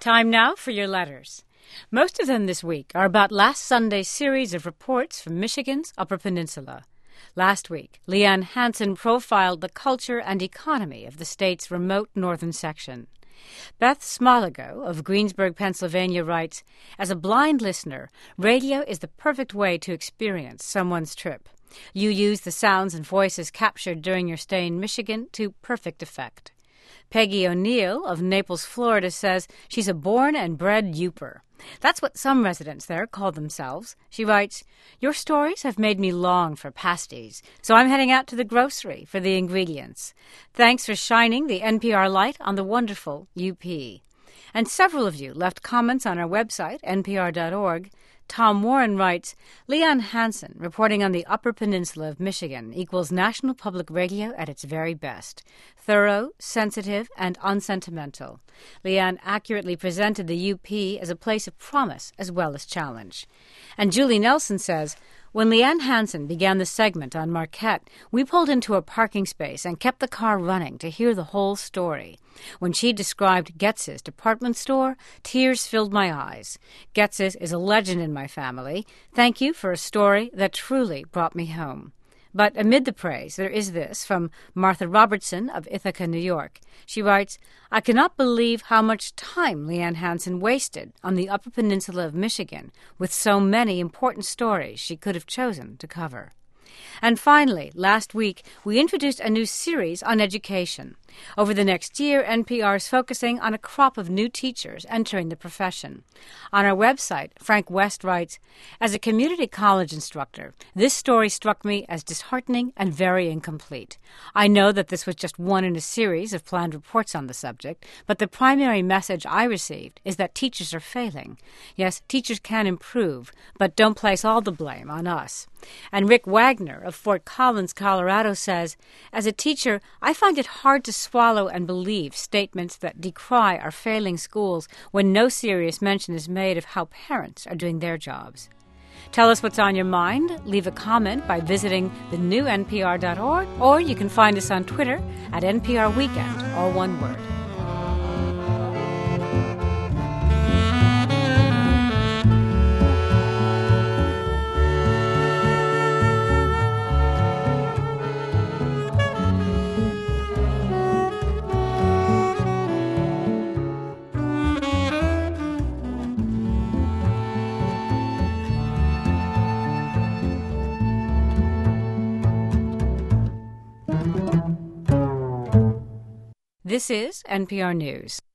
Time now for your letters. Most of them this week are about last Sunday's series of reports from Michigan's Upper Peninsula. Last week, Leanne Hansen profiled the culture and economy of the state's remote northern section. Beth Smoligo of Greensburg, Pennsylvania writes, "As a blind listener, radio is the perfect way to experience someone's trip. You use the sounds and voices captured during your stay in Michigan to perfect effect." Peggy O'Neill of Naples, Florida says she's a born and bred Youper. That's what some residents there call themselves. She writes, "Your stories have made me long for pasties, so I'm heading out to the grocery for the ingredients. Thanks for shining the NPR light on the wonderful UP." And several of you left comments on our website, npr.org. Tom Warren writes, "Leanne Hansen, reporting on the Upper Peninsula of Michigan, equals National Public Radio at its very best. Thorough, sensitive, and unsentimental. Leanne accurately presented the UP as a place of promise as well as challenge." And Julie Nelson says, "When Leanne Hansen began the segment on Marquette, we pulled into a parking space and kept the car running to hear the whole story. When she described Getz's department store, tears filled my eyes. Getz's is a legend in my family. Thank you for a story that truly brought me home." But amid the praise, there is this from Martha Robertson of Ithaca, New York. She writes, "I cannot believe how much time Leanne Hansen wasted on the Upper Peninsula of Michigan with so many important stories she could have chosen to cover." And finally, last week, we introduced a new series on education. Over the next year, NPR is focusing on a crop of new teachers entering the profession. On our website, Frank West writes, "As a community college instructor, this story struck me as disheartening and very incomplete. I know that this was just one in a series of planned reports on the subject, but the primary message I received is that teachers are failing. Yes, teachers can improve, but don't place all the blame on us." And Rick Wagner of Fort Collins, Colorado says, "As a teacher, I find it hard to swallow and believe statements that decry our failing schools when no serious mention is made of how parents are doing their jobs." Tell us what's on your mind. Leave a comment by visiting the new npr.org, or you can find us on Twitter at NPR Weekend, all one word. This is NPR News.